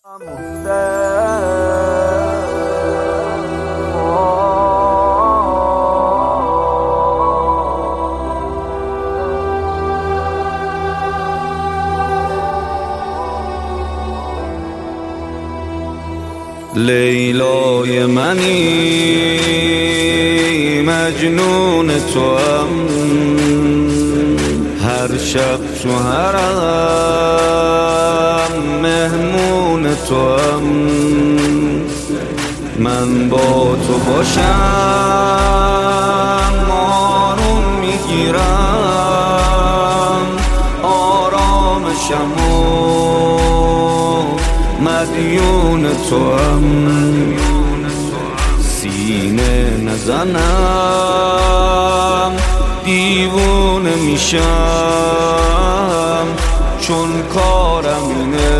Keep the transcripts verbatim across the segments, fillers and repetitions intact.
لیلای منی مجنون توام، هر شب تو حرم مهمون توام. من با تو باشم آروم میگیرم، آرامشم و مدیون توام. سینه نزنم دیوونه میشم، چون کارم اینه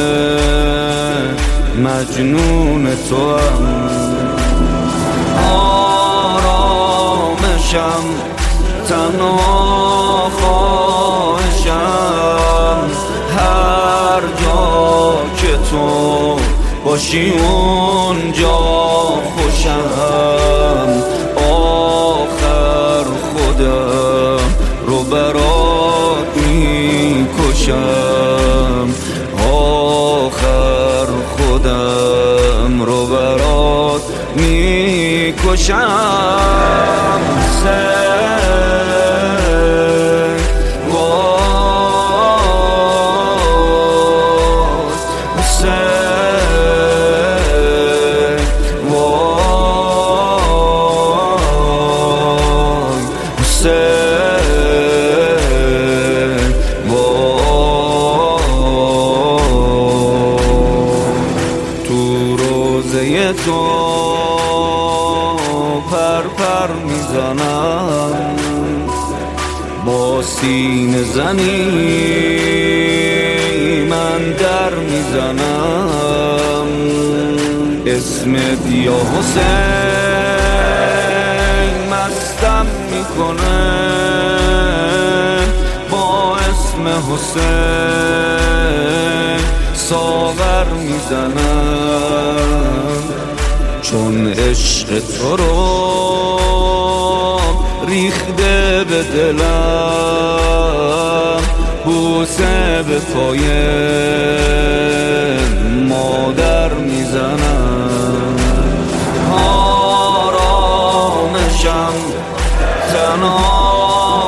مجنون توام. آرامشم تنها خواهشم، هر جا که تو باشی اونجا خوشم. آخر خودم رو برات میکشم، آخر خودم رو برات میکشم. تو پر پر میزنم، با سینه زنی من در میزنم. اسمت یا حسین مستم میکنه، با اسم حسین ساغر میزنم. چون عشق تو رو ریخته به دلم، بوسه به پای مادر میزنم. آرامشم تنها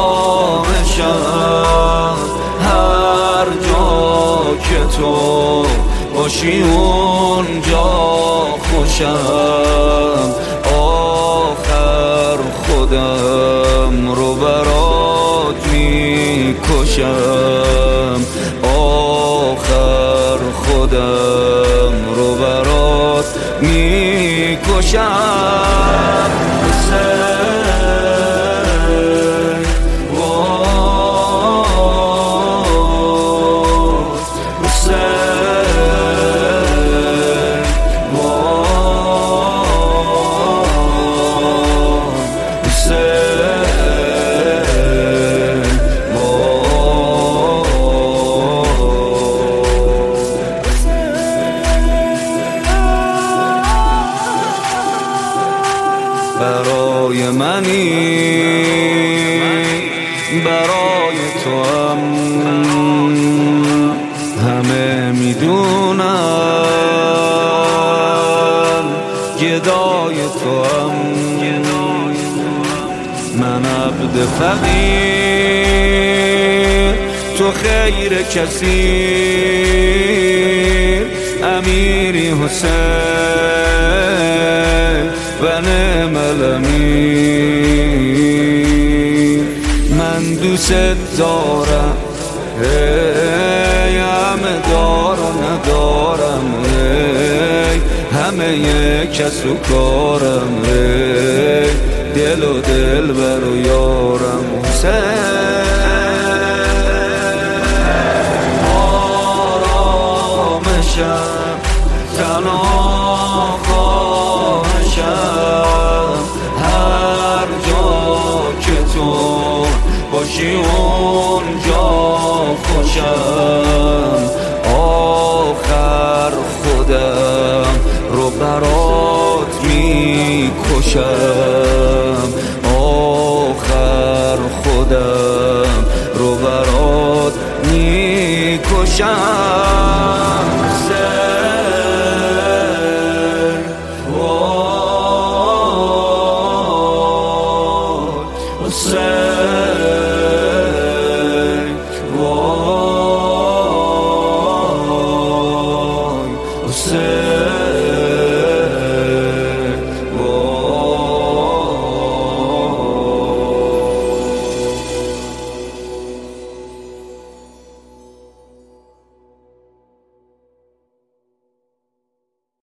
خواهشم، هر جا که تو باشی اونجا خوشم. آخر خودم رو برات میکشم، آخر خودم رو برات میکشم. برای منی برای تو هم همه میدونن، گدای تو هم من عبد فقیر، تو خیر کسی امیری حسین و نعم الامیر. من دوست دارم ای همه دار و ندارم، ای همه کس و کارم، ای دل و دل بر و یارم حسین. آرامشم تنها خواهشم، هر جا که تو باشی اونجا خوشم. آخر باشم، آخر خودم رو برات میکشم. حسین